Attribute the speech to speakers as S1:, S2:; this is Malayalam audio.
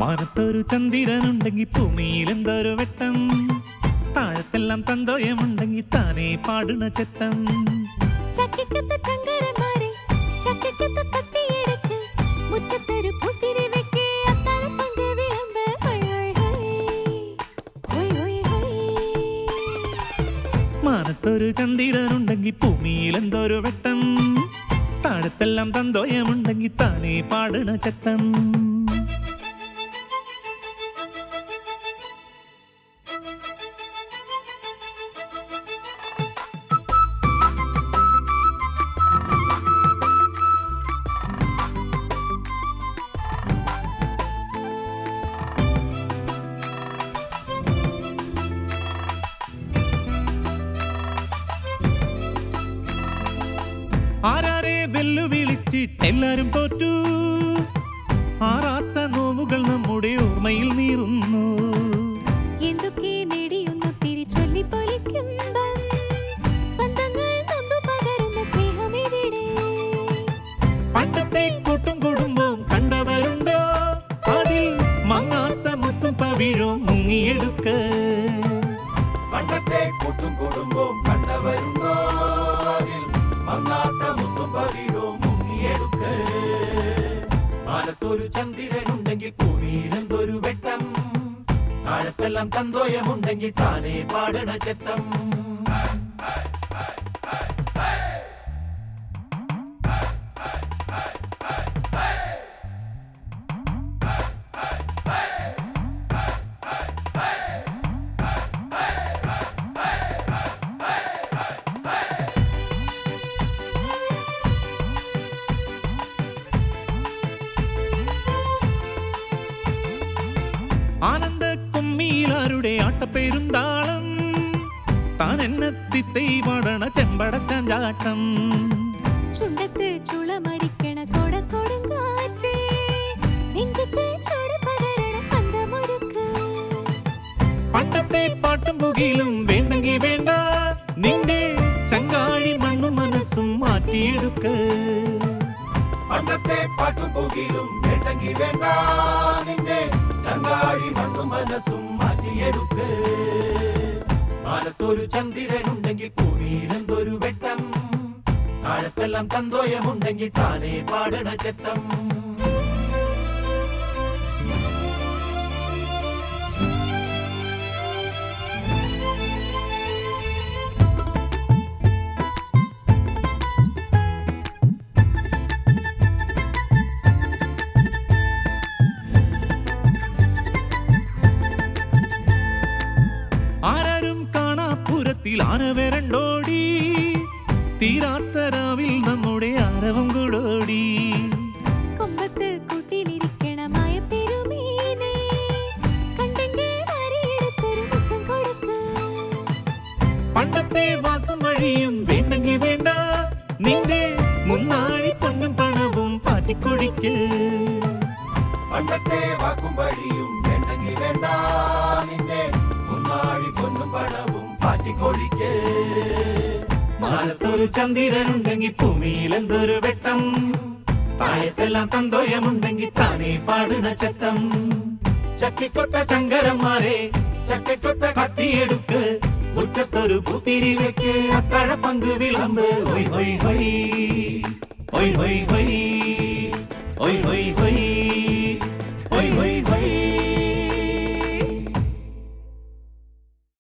S1: മാനത്തൊരു ചന്ദ്രനുണ്ടെങ്കിൽ ഭൂമിയിലെന്തൊരു വെട്ടം, താഴത്തെല്ലാം തന്തോയമുണ്ടെങ്കിൽ താനേ പാടുന്ന ചെത്തം.
S2: ചക്കിക്കത്ത ചങ്കരന്മാരെ ചക്കിക്കത്ത കത്തിയെടുക്ക്, മുറ്റത്തൊരു പൂത്തിരി വെക്ക്, അത്താഴം പങ്ക് വിളമ്പ്.
S1: മാനത്തൊരു ചന്ദ്രനുണ്ടെങ്കിൽ ഭൂമിയിലെന്തൊരു വെട്ടം, താഴത്തെല്ലാം തന്തോയമുണ്ടെങ്കിൽ താനേ പാടുന്ന ചെത്തം. ആരാരെ വെല്ലുവിളിച്ചിട്ടെല്ലാരും തോറ്റു, ആറാത്ത നോവുകൾ നമ്മുടെ ഓർമ്മയിൽ നീറുന്നു.
S2: എന്തൊക്കെ നേടിയൊന്നു തിരിച്ചൊല്ലി പൊലിക്കുമ്പം സ്വന്തങ്ങൾ നൊന്തു പകരുന്ന സ്നേഹമെവിടെ?
S1: പണ്ടത്തെ കൂട്ടും കുടുംബവും കണ്ടവരുണ്ടോ? അതിൽ മങ്ങാത്ത മുത്തും പവിഴോ മുങ്ങിയെടുക്ക.
S3: പണ്ടത്തെ കൂട്ടും കുടുംബവും കണ്ടവരുണ്ടോ? അതിൽ മങ്ങാത്ത മുത്തും പവിഴോ മുങ്ങിയെടുക്ക്. മാനത്തൊരു ചന്ദ്രനുണ്ടെങ്കിൽ ഭൂമിയിലെന്തൊരു വെട്ടം, താഴത്തെല്ലാം തന്തോയമുണ്ടെങ്കിൽ താനേ പാടണ ചെത്തം.
S1: ആനന്ദ കുമ്മിയിലാരുടെ ആട്ടപ്പെരുന്താളം, താൻ എന്നെത്തിത്തൈ പാടണ ചെമ്പടച്ചാഞ്ചാട്ടം.
S2: ചുണ്ടത്ത് ചുളമടിക്കണ കൊടക്കൊടുങ്കാറ്റേ, നെഞ്ചത്ത് ചൂട് പകരണ പന്തമൊരുക്ക്.
S1: പണ്ടത്തെ പാട്ടും പുകയിലും വേണ്ടെങ്കി വേണ്ട, നിന്റെ ചങ്കാഴി മണ്ണും മനസ്സും മാറ്റിയെടുക്ക.
S3: പണ്ടത്തെ പാട്ടും പുകയിലും വേണ്ടെങ്കി വേണ്ട, നിന്റെ ചങ്കാഴി മണ്ണും മനസ്സും മാറ്റിയെടുക്ക്. മാനത്തൊരു ചന്ദ്രനുണ്ടെങ്കിൽ ഭൂമിയിലെന്തൊരു വെട്ടം, താഴത്തെല്ലാം തന്തോയമുണ്ടെങ്കിൽ താനേ പാടണ ചെത്തം.
S1: ആരും കാണാപ്പുരത്തിൽ ആന വരണ്ടോടി, തീരാത്ത രാവിൽ നമ്മുടെ ആരവം കൂടോടി.
S2: കൊമ്പത്ത് കൂട്ടിലിരിക്കണ മായപ്പെരുമീനെ, കണ്ടെങ്കിൽ വാരിയെടുത്തൊരു മുത്തം കൊടുക്ക്.
S1: പണ്ടത്തെ വാക്കും വഴിയും വേണ്ടെങ്കി വേണ്ട, നിന്റെ മുന്നാഴി പൊന്നും പണവും പാറ്റിക്കൊഴിക്ക്.
S3: പണ്ടത്തെ വാക്കും വഴിയും വേണ്ടെങ്കി വേണ്ട, നിന്റെ മുന്നാഴി പൊന്നും പണവും പാറ്റിക്കൊഴിക്ക്.
S1: മാനത്തൊരു ചന്ദ്രനുണ്ടെങ്കിൽ ഭൂമിയിലെന്തൊരു വെട്ടം, താഴത്തെല്ലാം തന്തോയമുണ്ടെങ്കിൽ താനേ പാടുന്ന ചെത്തം. ചക്കിക്കൊത്ത ചങ്കരന്മാരെ ചക്കക്കൊത്ത കത്തിയെടുക്ക്, മുറ്റത്തൊരു പൂത്തിരി വെക്ക്, അത്താഴ പങ്ക് വിളമ്പ്. ഹൊയ് ഹൊയ് ഹൊയ് ഹൊയ് ഹൊയ് ഹൊയ് ഹൊയ് ഹൊയ് ഹൊയ്.